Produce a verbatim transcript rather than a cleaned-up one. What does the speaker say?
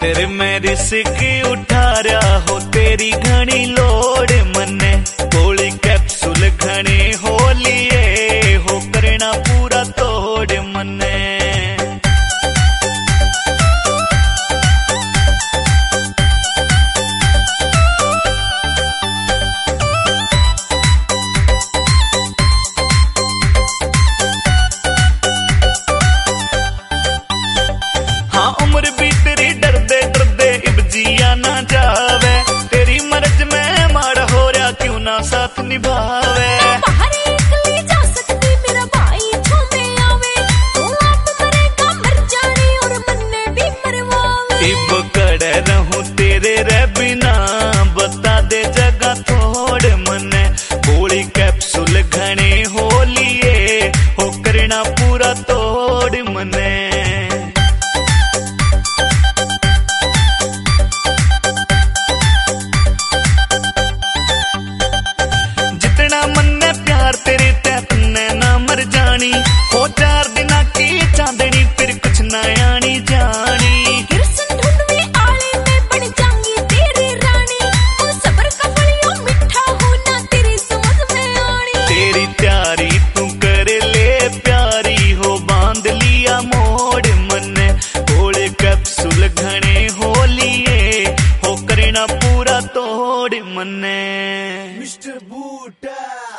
तेरे मैं रिस्क उठा रहा हो तेरी घनी लोड़ मने गोली कैप्सूल घने हो लिए हो करना पूरा तोड़ मने। हाँ उम्र भी तेरी डरदे डरदे इबजिया ना जावे तेरी मर्ज में माड़ा हो रहा क्यों ना साथ निभावे। इब कड़े रहूं तेरे रे बिना बता दे जगह थोड़ मने गोली कैप्सूल घने हो लिए हो करना पूरा तोड़ मने। जितना मन्ने प्यार तेरे तैतने ना मर जानी हो चार दिना की चांदनी फिर कुछ ना आनी जानी। तेरी प्यारी तू कर ले प्यारी हो बांध लिया मोड़ मने गोले कैप्सूल घने हो लिए हो करना पूरा तोड़ मने। मिस्टर बूटा